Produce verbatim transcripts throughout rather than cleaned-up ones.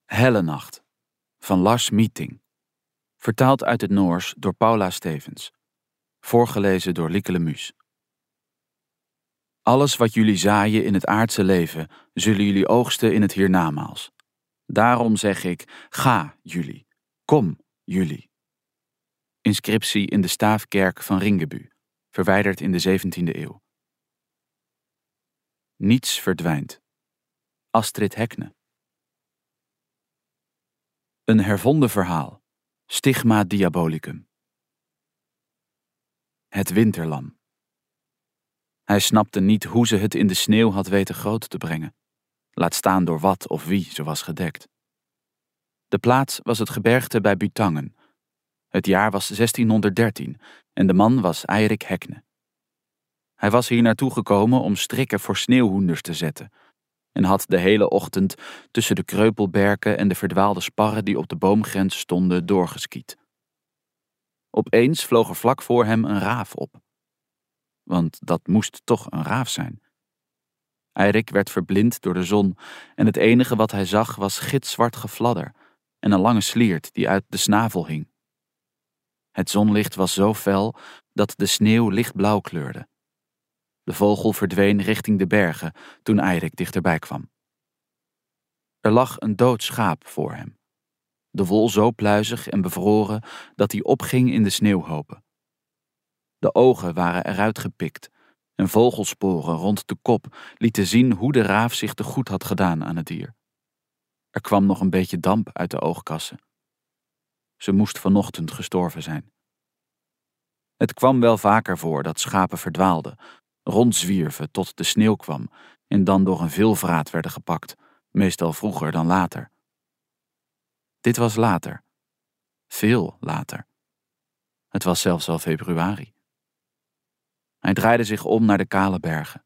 Hellenacht van Lars Meeting. Vertaald uit het Noors door Paula Stevens. Voorgelezen door Lieke Lemus. Alles wat jullie zaaien in het aardse leven, zullen jullie oogsten in het hiernamaals. Daarom zeg ik, ga jullie, kom jullie. Inscriptie in de Staafkerk van Ringebu, verwijderd in de zeventiende eeuw. Niets verdwijnt. Astrid Heckne. Een hervonden verhaal. Stigma diabolicum. Het winterlam. Hij snapte niet hoe ze het in de sneeuw had weten groot te brengen. Laat staan door wat of wie ze was gedekt. De plaats was het gebergte bij Butangen. Het jaar was zestienhonderddertien en de man was Eirik Heckne. Hij was hier naartoe gekomen om strikken voor sneeuwhoenders te zetten en had de hele ochtend tussen de kreupelberken en de verdwaalde sparren die op de boomgrens stonden doorgeskiet. Opeens vloog er vlak voor hem een raaf op. Want dat moest toch een raaf zijn. Eirik werd verblind door de zon en het enige wat hij zag was gitzwart gefladder en een lange sliert die uit de snavel hing. Het zonlicht was zo fel dat de sneeuw lichtblauw kleurde. De vogel verdween richting de bergen toen Eirik dichterbij kwam. Er lag een dood schaap voor hem. De wol zo pluizig en bevroren dat hij opging in de sneeuwhopen. De ogen waren eruit gepikt en vogelsporen rond de kop lieten zien hoe de raaf zich te goed had gedaan aan het dier. Er kwam nog een beetje damp uit de oogkassen. Ze moest vanochtend gestorven zijn. Het kwam wel vaker voor dat schapen verdwaalden, rondzwierven tot de sneeuw kwam en dan door een veelvraat werden gepakt, meestal vroeger dan later. Dit was later. Veel later. Het was zelfs al februari. Hij draaide zich om naar de kale bergen.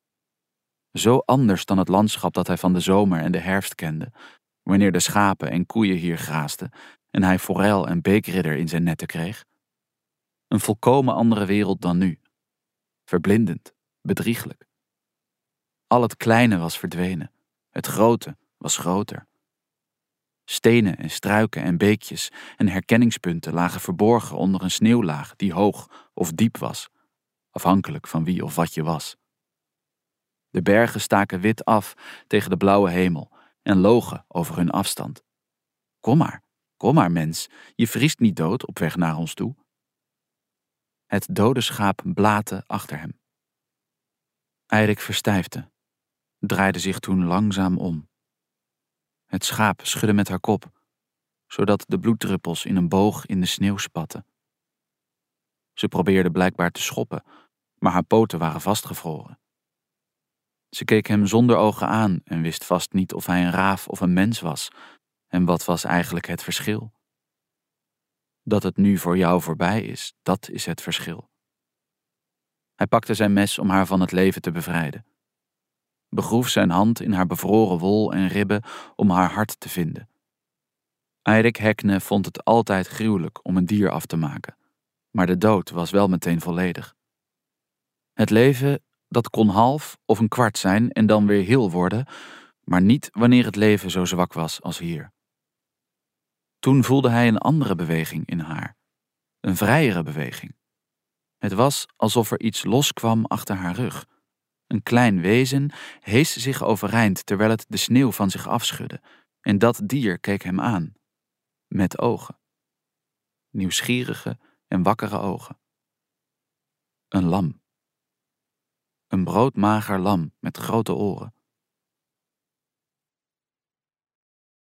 Zo anders dan het landschap dat hij van de zomer en de herfst kende, wanneer de schapen en koeien hier graasden en hij forel en beekridder in zijn netten kreeg. Een volkomen andere wereld dan nu. Verblindend, bedrieglijk. Al het kleine was verdwenen, het grote was groter. Stenen en struiken en beekjes en herkenningspunten lagen verborgen onder een sneeuwlaag die hoog of diep was, afhankelijk van wie of wat je was. De bergen staken wit af tegen de blauwe hemel en logen over hun afstand. Kom maar, kom maar mens, je vriest niet dood op weg naar ons toe. Het dode schaap blaatte achter hem. Eirik verstijfde, draaide zich toen langzaam om. Het schaap schudde met haar kop, zodat de bloeddruppels in een boog in de sneeuw spatten. Ze probeerde blijkbaar te schoppen, maar haar poten waren vastgevroren. Ze keek hem zonder ogen aan en wist vast niet of hij een raaf of een mens was, en wat was eigenlijk het verschil? Dat het nu voor jou voorbij is, dat is het verschil. Hij pakte zijn mes om haar van het leven te bevrijden. Begroef zijn hand in haar bevroren wol en ribben om haar hart te vinden. Eirik Heckne vond het altijd gruwelijk om een dier af te maken, maar de dood was wel meteen volledig. Het leven, dat kon half of een kwart zijn en dan weer heel worden, maar niet wanneer het leven zo zwak was als hier. Toen voelde hij een andere beweging in haar, een vrijere beweging. Het was alsof er iets loskwam achter haar rug. Een klein wezen hees zich overeind terwijl het de sneeuw van zich afschudde, en dat dier keek hem aan, met ogen. Nieuwsgierige en wakkere ogen. Een lam. Een broodmager lam met grote oren.